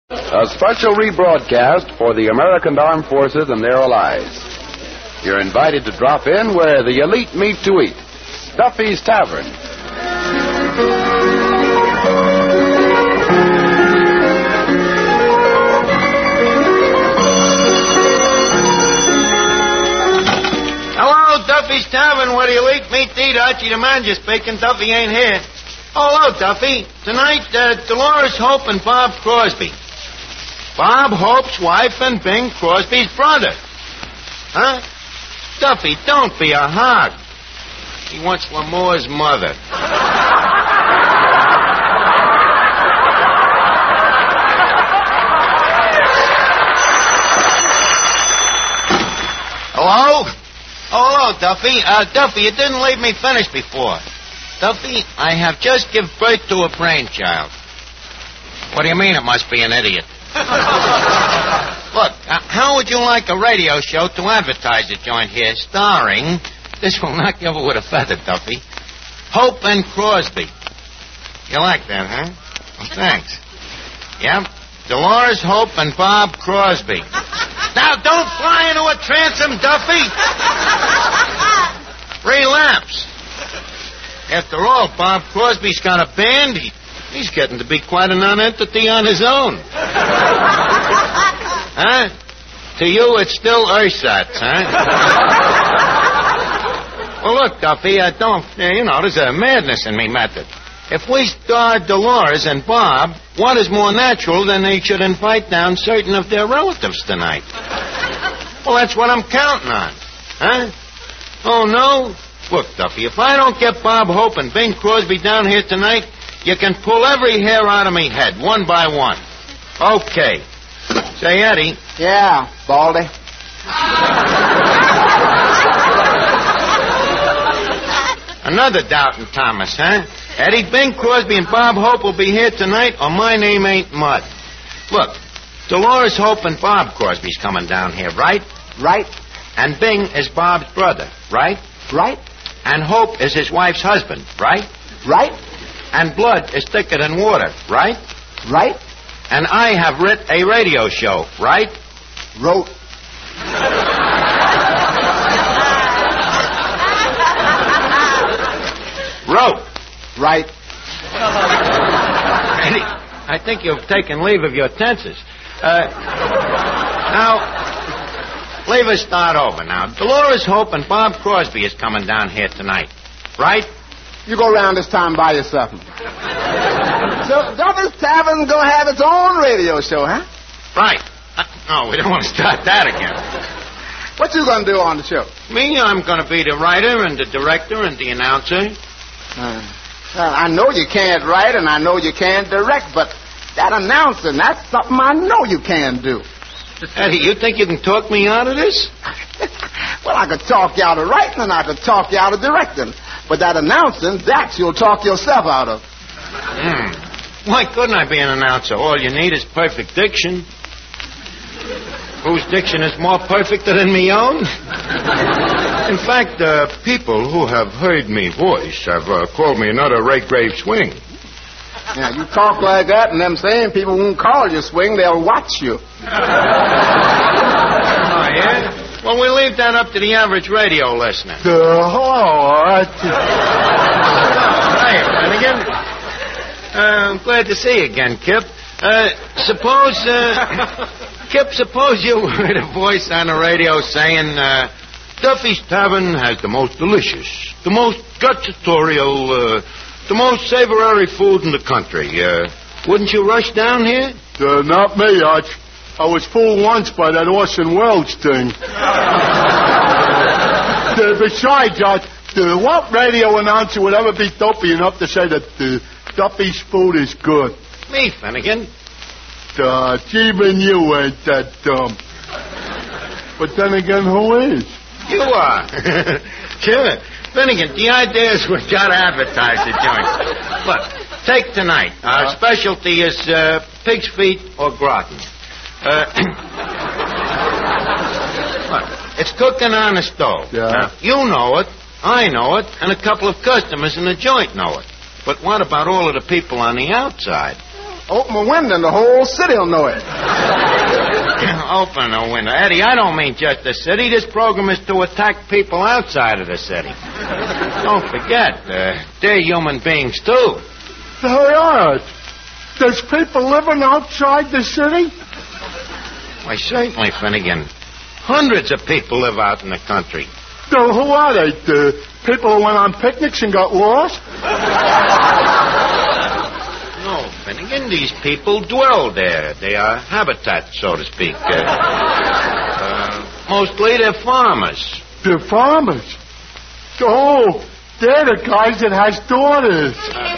A special rebroadcast for the American Armed Forces and their allies. You're invited to drop in where the elite meet to eat. Duffy's Tavern. Hello, Duffy's Tavern, where the elite meet to eat. Archie the manager speaking. Duffy ain't here. Oh, hello, Duffy. Tonight, Dolores Hope and Bob Crosby. Bob Hope's wife and Bing Crosby's brother. Huh? Duffy, don't be a hog. He wants Lamore's mother. Hello? Oh, hello, Duffy. Duffy, you didn't leave me finished before. Duffy, I have just given birth to a brainchild. What do you mean it must be an idiot? Look, how would you like a radio show to advertise a joint here starring, this will knock you over with a feather, Duffy, Hope and Crosby. You like that, huh? Well, thanks. Yep, Dolores Hope and Bob Crosby. Now, don't fly into a transom, Duffy. Relapse. After all, Bob Crosby's got a band. He's getting to be quite a non-entity on his own. Huh? To you, it's still ersatz, huh? Well, look, Duffy, there's a madness in me method. If we star Dolores and Bob, what is more natural than they should invite down certain of their relatives tonight? Well, that's what I'm counting on. Huh? Oh, no? Look, Duffy, if I don't get Bob Hope and Bing Crosby down here tonight, you can pull every hair out of me head, one by one. Okay. Say, Eddie. Yeah, Baldy. Another doubting Thomas, huh? Eddie, Bing Crosby and Bob Hope will be here tonight, or my name ain't Mud. Look, Dolores Hope and Bob Crosby's coming down here, right? Right. And Bing is Bob's brother, right? Right. And Hope is his wife's husband, right? Right. And blood is thicker than water, right? Right. And I have writ a radio show, right? Wrote. Wrote. Right. Eddie, I think you've taken leave of your tenses. Now, leave us start over now. Dolores Hope and Bob Crosby is coming down here tonight, right? You go around this time by yourself. So Duffy's Tavern gonna have its own radio show, huh? Right. No, we don't want to start that again. What you gonna do on the show? Me, I'm gonna be the writer and the director and the announcer. Well, I know you can't write and I know you can't direct, but that announcing, that's something I know you can do. Eddie, you think you can talk me out of this? Well, I could talk you out of writing and I could talk you out of directing. But that announcing, that you'll talk yourself out of. Why couldn't I be an announcer? All you need is perfect diction. Whose diction is more perfect than me own? In fact, people who have heard me voice have called me another Ray Grave swing. Yeah, you talk like that, and them same people won't call you swing, they'll watch you. Oh, yeah? Well, we'll leave that up to the average radio listener. Hey, Flanagan. I'm glad to see you again, Kip. Suppose you heard a voice on the radio saying, Duffy's Tavern has the most delicious, the most gustatorial, the most savory food in the country. Wouldn't you rush down here? Not me, Arch. I was fooled once by that Orson Welles thing. Besides, Arch, what radio announcer would ever be dopey enough to say that Duffy's food is good? Me, Finnegan. Even you ain't that dumb. But then again, who is? You are. Sure. Finnegan, the idea is we've got to advertise the joint. Look, take tonight. Our specialty is pig's feet or gratin. Look, it's cooking on the stove. Yeah. Now, you know it, I know it, and a couple of customers in the joint know it. But what about all of the people on the outside? Open a window and the whole city will know it. Open a window. Eddie, I don't mean just the city. This program is to attack people outside of the city. Don't forget, they're human beings, too. They are. There's people living outside the city? Why, certainly, Finnegan. Hundreds of people live out in the country. So who are they? The people who went on picnics and got lost? No, Finnegan, these people dwell there. They are habitat, so to speak. Mostly they're farmers. They're farmers? Oh, they're the guys that has daughters.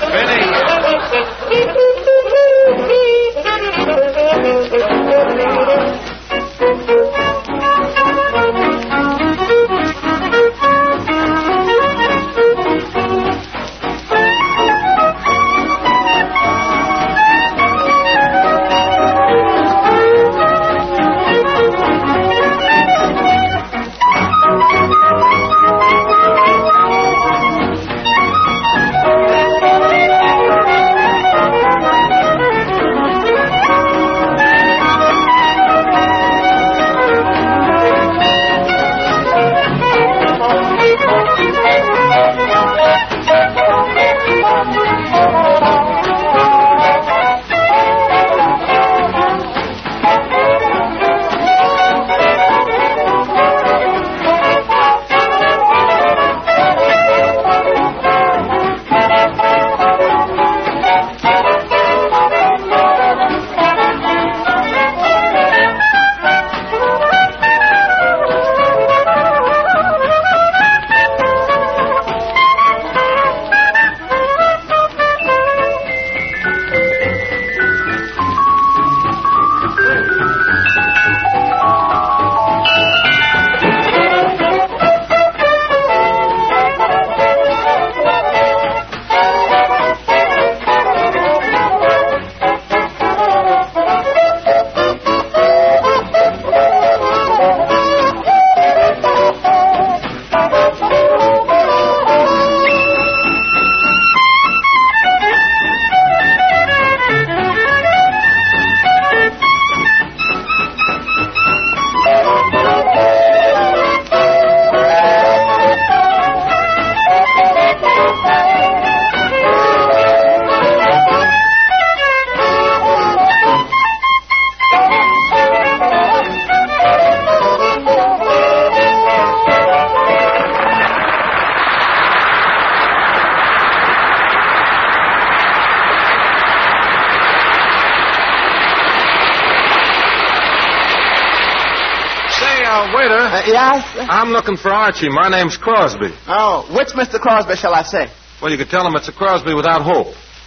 Waiter. Yes? I'm looking for Archie. My name's Crosby. Oh, which Mr. Crosby shall I say? Well, you could tell him it's a Crosby without hope.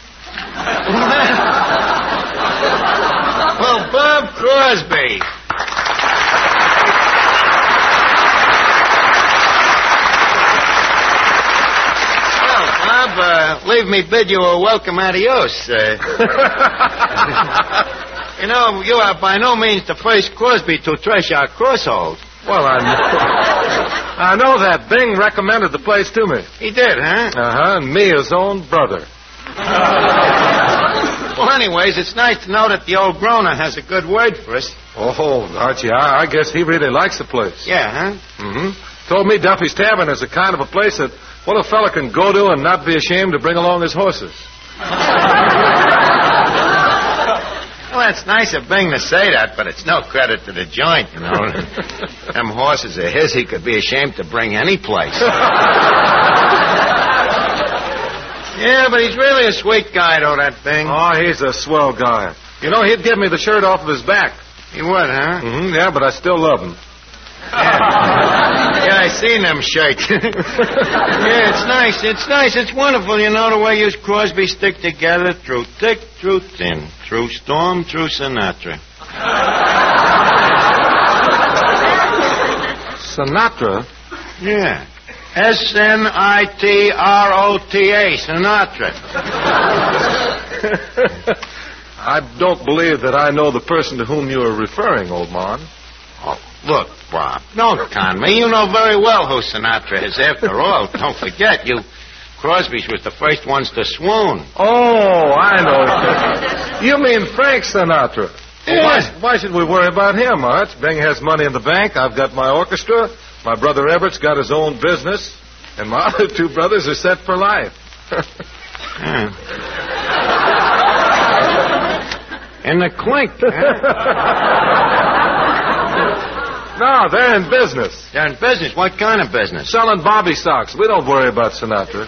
Well, Bob Crosby. Well, Bob, leave me bid you a welcome adios. You know, you are by no means the first Crosby to trash our crosshold. Well, I know that. Bing recommended the place to me. He did, huh? Uh-huh, and me, his own brother. Well, anyways, it's nice to know that the old groaner has a good word for us. Oh, Archie, I guess he really likes the place. Yeah, huh? Mm-hmm. Told me Duffy's Tavern is the kind of a place that what a fella can go to and not be ashamed to bring along his horses. Well, it's nice of Bing to say that, but it's no credit to the joint, you know. Them horses are his. He could be ashamed to bring any place. Yeah, but he's really a sweet guy, though, that Bing. Oh, he's a swell guy. You know, he'd give me the shirt off of his back. He would, huh? Mm-hmm, yeah, but I still love him. Yeah, I seen them shirts. Yeah, it's nice. It's nice. It's wonderful, you know, the way you Crosby stick together through thick, through thin, through storm, through Sinatra. Sinatra? Yeah. S-N-I-T-R-O-T-A, Sinatra. I don't believe that I know the person to whom you are referring, old man. Oh, look, Bob, don't con me. You know very well who Sinatra is, after all. Don't forget, you Crosby's was the first ones to swoon. Oh, I know. You mean Frank Sinatra? Yeah. Why should we worry about him, Arch? Bing has money in the bank. I've got my orchestra. My brother Everett's got his own business. And my other two brothers are set for life. In the clink, No, they're in business. They're in business. What kind of business? Selling Bobby socks. We don't worry about Sinatra.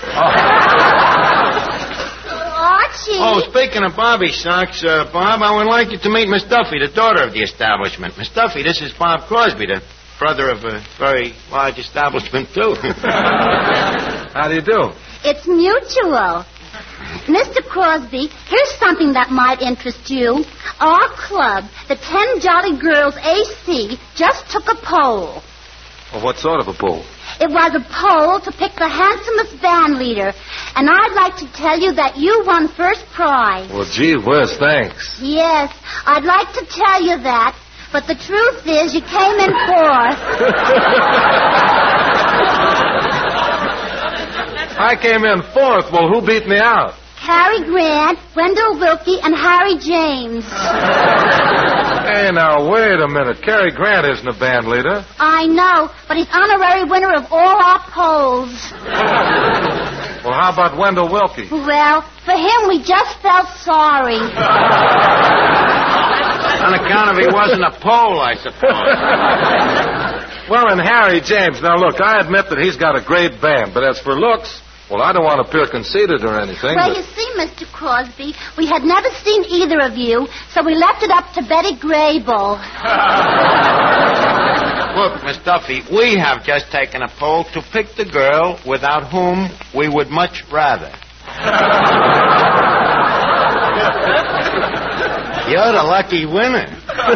Archie. Oh, speaking of Bobby socks, Bob, I would like you to meet Miss Duffy, the daughter of the establishment. Miss Duffy, this is Bob Crosby, the brother of a very large establishment, too. How do you do? It's mutual. Mr. Crosby, here's something that might interest you. Our club, the 10 Jolly Girls AC, just took a poll. Well, what sort of a poll? It was a poll to pick the handsomest band leader. And I'd like to tell you that you won first prize. Well, gee whiz, thanks. Yes, I'd like to tell you that. But the truth is you came in fourth. I came in fourth. Well, who beat me out? Cary Grant, Wendell Willkie, and Harry James. Hey, now, wait a minute. Cary Grant isn't a band leader. I know, but he's honorary winner of all our polls. Well, how about Wendell Willkie? Well, for him, we just felt sorry. On account of he wasn't a poll, I suppose. Well, and Harry James. Now, look, I admit that he's got a great band, but as for looks, well, I don't want to appear conceited or anything. Well, but... you see, Mr. Crosby, we had never seen either of you, so we left it up to Betty Grable. Look, Miss Duffy, we have just taken a poll to pick the girl without whom we would much rather. You're the lucky winner.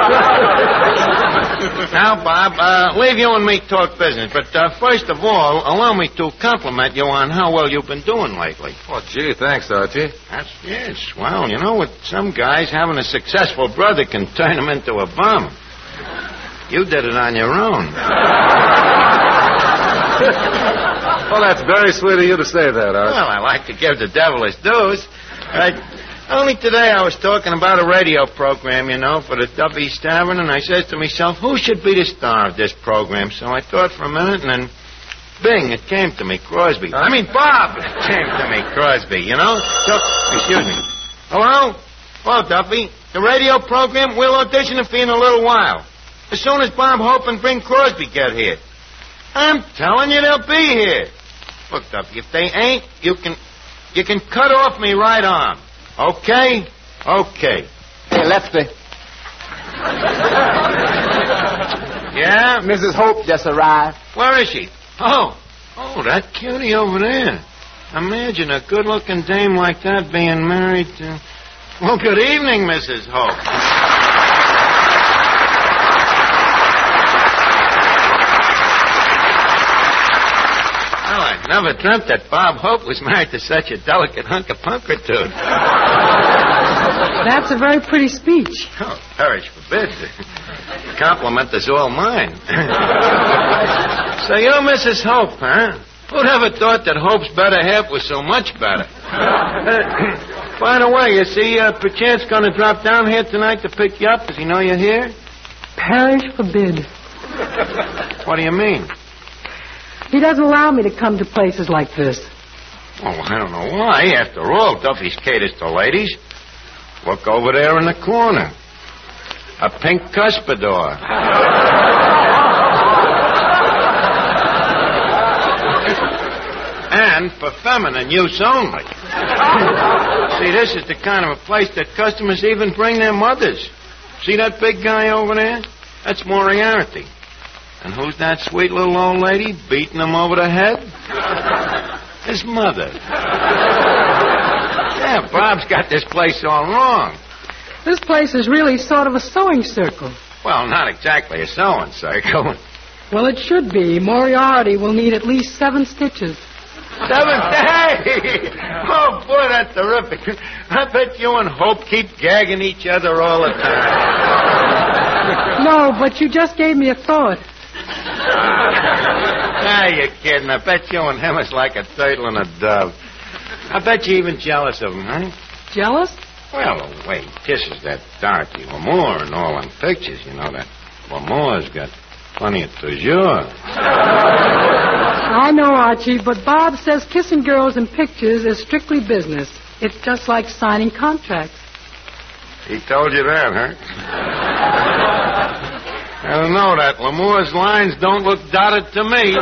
Now, Bob, leave you and me talk business. But first of all, allow me to compliment you on how well you've been doing lately. Oh, gee, thanks, Archie. Yes. Well, you know, with some guys, having a successful brother can turn them into a bum. You did it on your own. Well, that's very sweet of you to say that, Archie. Well, I like to give the devil his dues. Only today I was talking about a radio program, you know, for the Duffy's Tavern, and I says to myself, who should be the star of this program? So I thought for a minute, and then, bing, it came to me, Crosby. Huh? I mean, Bob! It came to me, Crosby, you know? So, excuse me. Hello? Hello, Duffy. The radio program, we'll audition for you in a little while. As soon as Bob Hope and Bing Crosby get here. I'm telling you, they'll be here. Look, Duffy, if they ain't, you can cut off me right arm. Okay? Okay. Hey, Lefty. Yeah? Mrs. Hope just arrived. Where is she? Oh, that cutie over there. Imagine a good-looking dame like that being married to... Well, good evening, Mrs. Hope. Well, I never dreamt that Bob Hope was married to such a delicate hunk of punkertude. That's a very pretty speech. Oh, perish forbid. The compliment is all mine. So you're Mrs. Hope, huh? Who'd ever thought that Hope's better half was so much better? By the way, you see, perchance going to drop down here tonight to pick you up. Does he know you're here? Parish forbid. What do you mean? He doesn't allow me to come to places like this. Oh, I don't know why. After all, Duffy's caters to ladies. Look over there in the corner. A pink cuspidor. And for feminine use only. See, this is the kind of a place that customers even bring their mothers. See that big guy over there? That's Moriarty. And who's that sweet little old lady beating him over the head? His mother. Yeah, Bob's got this place all wrong. This place is really sort of a sewing circle. Well, not exactly a sewing circle. Well, it should be. Moriarty will need at least 7 stitches. 7 days! Oh, boy, that's terrific. I bet you and Hope keep gagging each other all the time. No, but you just gave me a thought. Ah, you're kidding. I bet you and him is like a turtle and a dove. I bet you're even jealous of him, huh? Jealous? Well, the way he kisses that Dorothy Lamour and all them pictures, you know, that Lamour's got plenty of toujours. I know, Archie, but Bob says kissing girls in pictures is strictly business. It's just like signing contracts. He told you that, huh? I don't know. That Lamour's lines don't look dotted to me.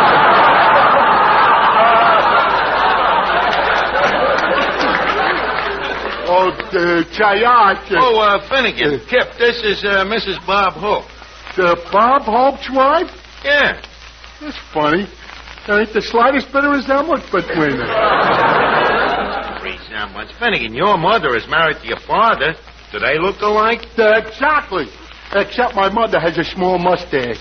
Oh, Chayat. Oh, Finnegan, Kip, this is Mrs. Bob Hope. Bob Hope's wife? Yeah. That's funny. There ain't the slightest bit of resemblance between them. Resemblance? Finnegan, your mother is married to your father. Do they look alike? Exactly. Except my mother has a small mustache.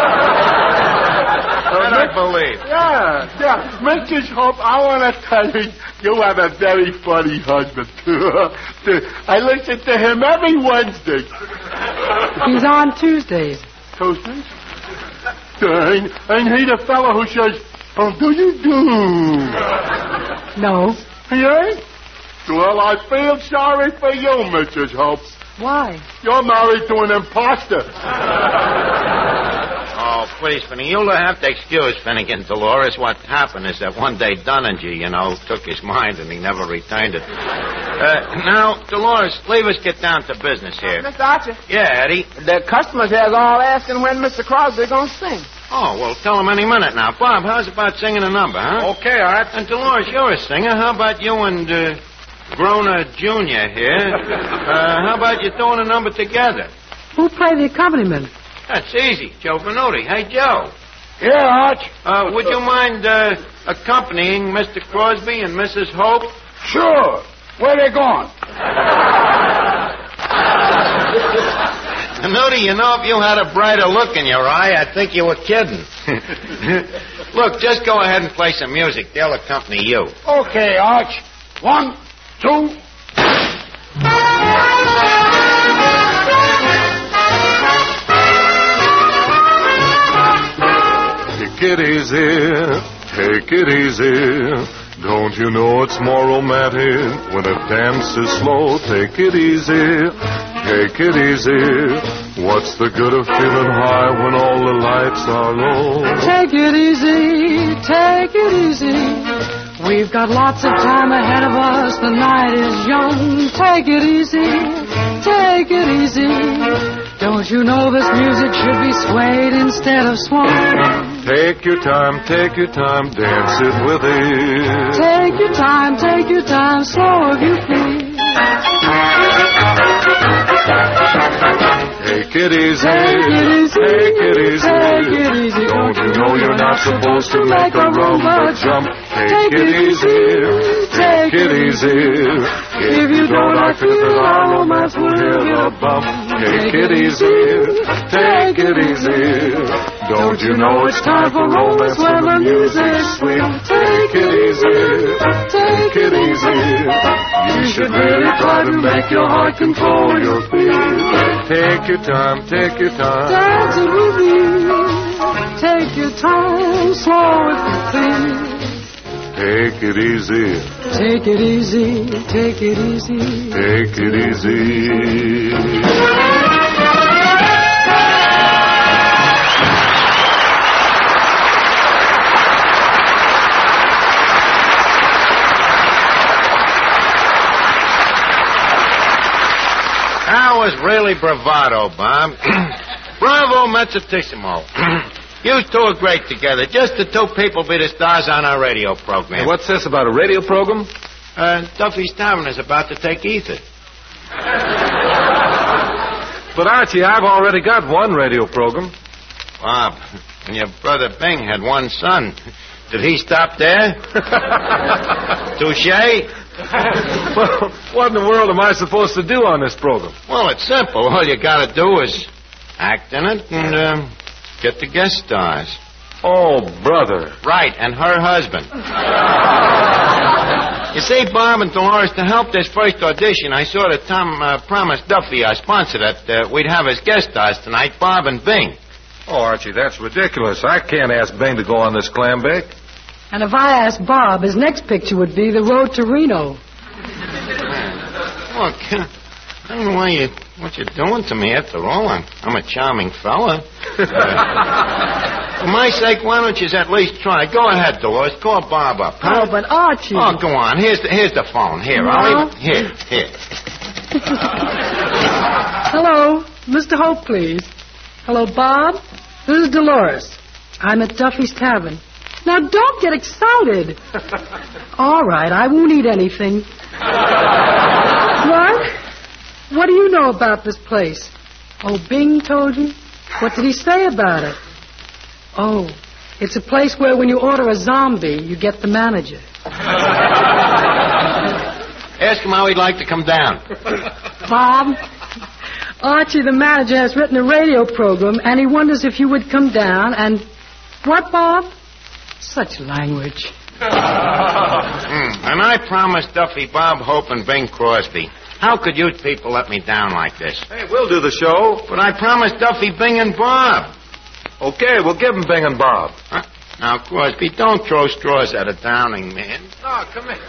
That I believe. Yeah. Mrs. Hope, I want to tell you, you have a very funny husband. I listen to him every Wednesday. He's on Tuesdays. Tuesdays? Ain't he the fellow who says, "How do you do"? No. He ain't? Well, I feel sorry for you, Mrs. Hope. Why? You're married to an imposter. Oh, please, Finnegan, you'll have to excuse Finnegan, Dolores. What happened is that one day Dunninger, took his mind and he never returned it. Now, Dolores, leave us get down to business here. Mr. Archer. Yeah, Eddie? The customers here's all asking when Mr. Crosby's going to sing. Oh, well, tell him any minute now. Bob, how's about singing a number, huh? Okay, Art. And Dolores, you're a singer. How about you and Grona Jr. here? How about you doing a number together? Who played the accompaniment? That's easy. Joe Venuti. Hey, Joe. Yeah, Arch. Would you mind accompanying Mr. Crosby and Mrs. Hope? Sure. Where they going? Venuti, if you had a brighter look in your eye, I'd think you were kidding. Look, just go ahead and play some music. They'll accompany you. Okay, Arch. 1, 2. Take it easy, take it easy. Don't you know it's more romantic when a dance is slow? Take it easy, take it easy. What's the good of feeling high when all the lights are low? Take it easy, take it easy. We've got lots of time ahead of us. The night is young. Take it easy, take it easy. Don't you know this music should be swayed instead of swung? Take your time, dance it with it. Take your time, slow if you please. Take it easy, take it easy, take it easy. Take it easy. Don't you know you're not supposed to make a rumba jump? Take it easy, take it easy. If you don't like it, then our romance will hit a bump. Take it easy, take it easy. Don't you know it's time for romance when the music's sweet? Take it easy, take it easy. You should really try to make your heart control your feet. Take your time, take your time. Dance it with me. Take your time, slow if you please. Take it easy. Take it easy, take it easy. Take it easy. That was really bravado, Bob. Bravo, mezzatissimo. You two are great together. Just the two people be the stars on our radio program. Hey, what's this about a radio program? Duffy's Tavern is about to take ether. But, Archie, I've already got one radio program. Bob, and your brother Bing had one son. Did he stop there? Touche? Well, what in the world am I supposed to do on this program? Well, it's simple. All you got to do is act in it and get the guest stars. Oh, brother. Right, and her husband. You see, Bob and Dolores, to help this first audition, I saw that Tom promised Duffy, our sponsor, that we'd have as guest stars tonight, Bob and Bing. Oh, Archie, that's ridiculous. I can't ask Bing to go on this clam bake. And if I asked Bob, his next picture would be the road to Reno. Look, I don't know what you're doing to me after all. I'm a charming fella. For my sake, why don't you at least try? Go ahead, Dolores. Call Bob up. Huh? Oh, but Archie. Oh, go on. Here's the phone. Here, No. I'll leave it. Here. Hello, Mr. Hope, please. Hello, Bob. This is Dolores. I'm at Duffy's Tavern. Now, don't get excited. All right, I won't eat anything. What? What do you know about this place? Oh, Bing told you? What did he say about it? Oh, it's a place where when you order a zombie, you get the manager. Ask him how he'd like to come down. Bob, Archie, the manager, has written a radio program, and he wonders if you would come down and... What, Bob? Such language. And I promised Duffy, Bob Hope, and Bing Crosby. How could you people let me down like this? Hey, we'll do the show. But I promised Duffy, Bing, and Bob. Okay, we'll give him Bing and Bob. Huh? Now, Crosby, don't throw straws at a Downing man. Oh, come here.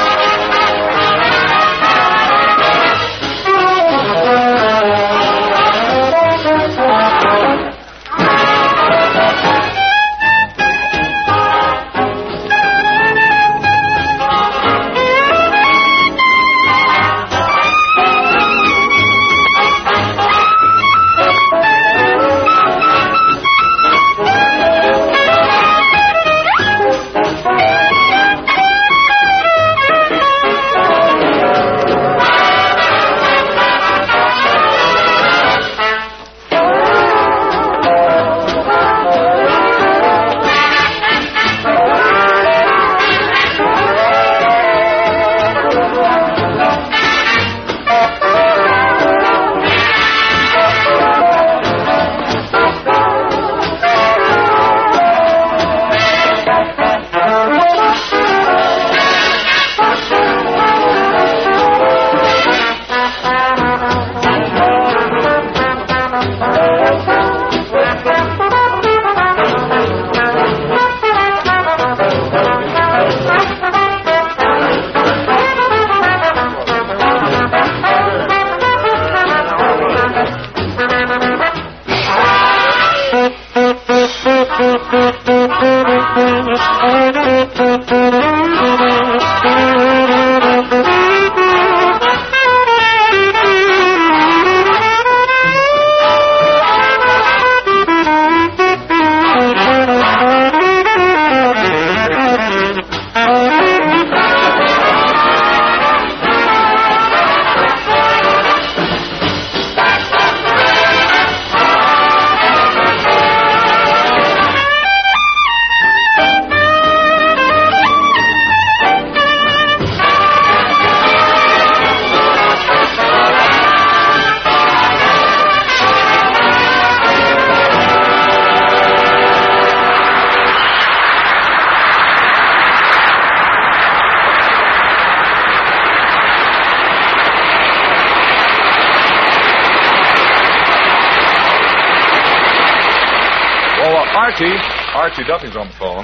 Archie Duffy's on the phone.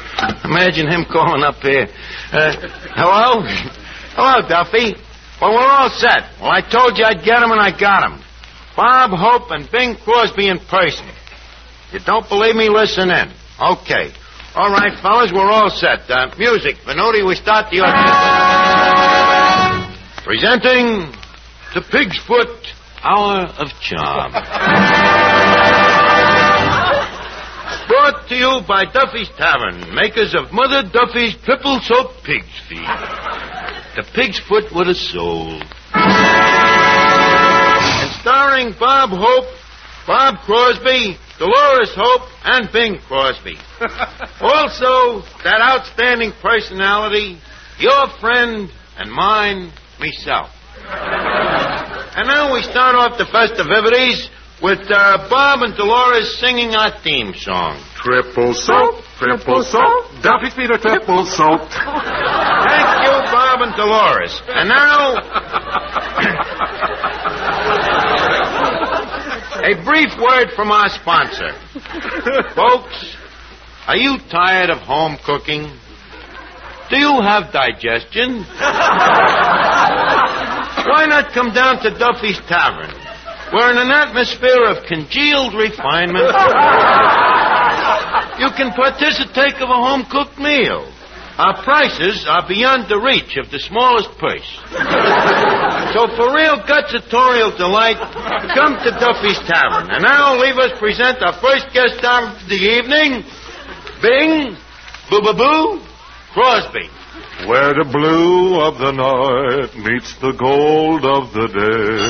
Imagine him calling up here. Hello? Hello, Duffy. Well, we're all set. Well, I told you I'd get him, and I got him. Bob Hope and Bing Crosby in person. You don't believe me? Listen in. Okay. All right, fellas, we're all set. Music. Venuti, we start the orchestra. Presenting the Pig's Foot Hour of Charm. Brought to you by Duffy's Tavern, makers of Mother Duffy's Triple Soap Pig's Feet. The Pig's Foot with a soul. And starring Bob Hope, Bob Crosby, Dolores Hope, and Bing Crosby. Also, that outstanding personality, your friend and mine, myself. And now we start off the festivities with Bob and Dolores singing our theme song. Triple soap, Duffy's feet are triple soaked. Thank you, Bob and Dolores. And now... A brief word from our sponsor. Folks, are you tired of home cooking? Do you have digestion? Why not come down to Duffy's Tavern, where in an atmosphere of congealed refinement, you can participate of a home-cooked meal. Our prices are beyond the reach of the smallest purse. So for real gutsatorial delight, come to Duffy's Tavern. And now leave us present our first guest star of the evening, Bing Boo Crosby. Where the blue of the night meets the gold of the day,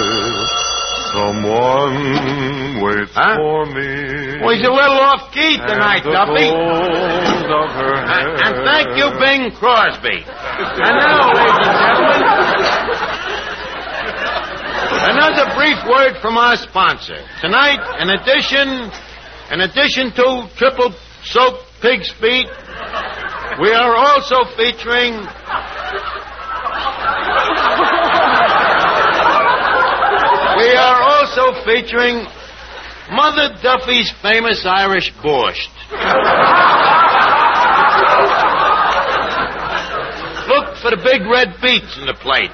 someone waits for me. Well, he's a little off-key tonight, Duffy. And thank you, Bing Crosby. And now, ladies and gentlemen, another brief word from our sponsor. Tonight, in addition to triple soaked pig's feet, we are also featuring Mother Duffy's famous Irish borscht. Look for the big red beets in the plate.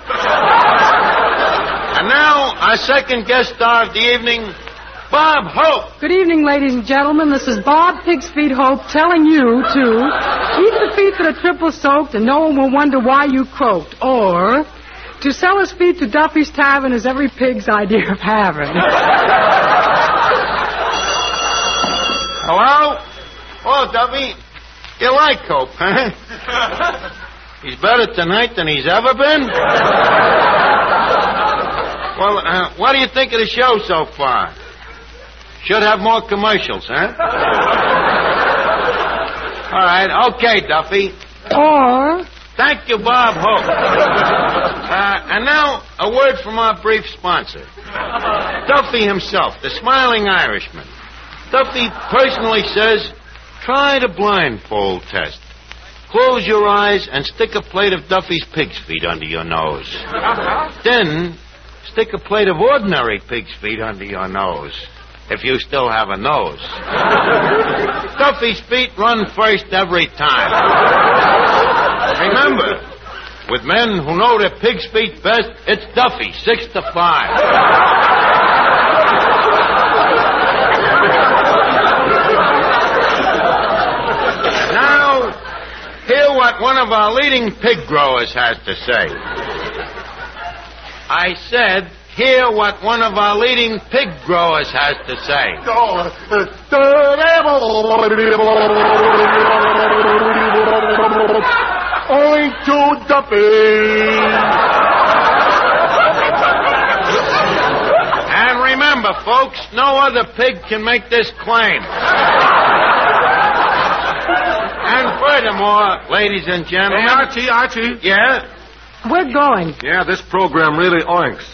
And now, our second guest star of the evening, Bob Hope. Good evening, ladies and gentlemen. This is Bob Pig's Feet Hope telling you to eat the feet that are triple soaked and no one will wonder why you croaked. Or, to sell his feet to Duffy's Tavern is every pig's idea of having. Hello? Oh, Duffy, you like Hope, huh? He's better tonight than he's ever been? Well, what do you think of the show so far? Should have more commercials, huh? All right, okay, Duffy. Or... Thank you, Bob Hope. And now, a word from our brief sponsor. Duffy himself, the smiling Irishman. Duffy personally says, try the blindfold test. Close your eyes and stick a plate of Duffy's pig's feet under your nose. Then, stick a plate of ordinary pig's feet under your nose. If you still have a nose. Duffy's feet run first every time. Remember, with men who know their pig's feet best, it's Duffy, 6 to 5. Now, hear what one of our leading pig growers has to say. I said, hear what one of our leading pig growers has to say. Owing to Duffy. And remember, folks, no other pig can make this claim. And furthermore, ladies and gentlemen... Hey, Archie. Yeah? We're going. Yeah, this program really oinks.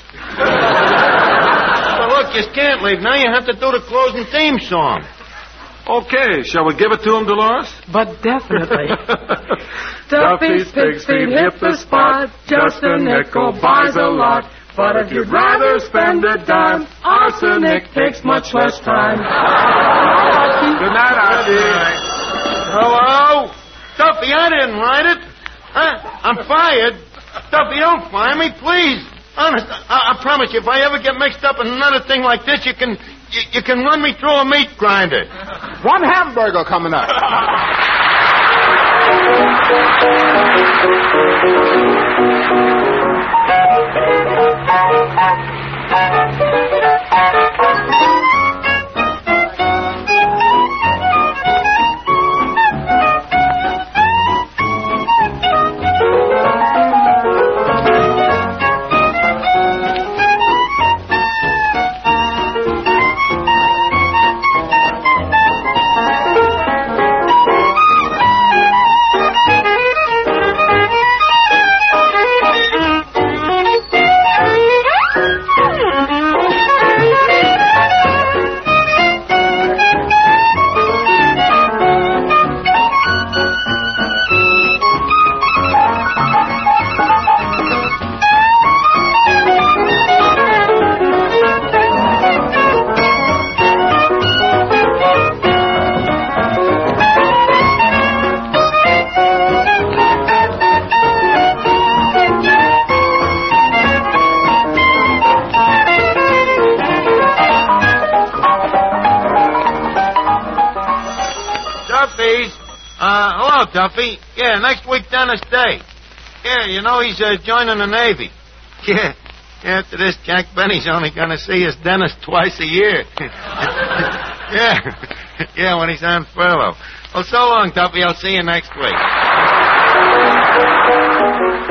Well, look, you can't leave. Now you have to do the closing theme song. Okay, shall we give it to him, Dolores? But definitely. Duffy's Pig's Feet hit the spot. Just a nickel buys a lot. But if you'd rather spend a dime, arsenic takes much less time. Good night, Archie. Hello? Duffy, I didn't write it. I'm fired. Duffy, don't fire me, please. Honest, I promise you, if I ever get mixed up in another thing like this, you can run me through a meat grinder. One hamburger coming up. Duffy's. Hello, Duffy. Yeah, next week, Dennis Day. Yeah, you know, he's joining the Navy. Yeah. After this, Jack Benny's only going to see his dentist twice a year. Yeah, when he's on furlough. Well, so long, Duffy. I'll see you next week.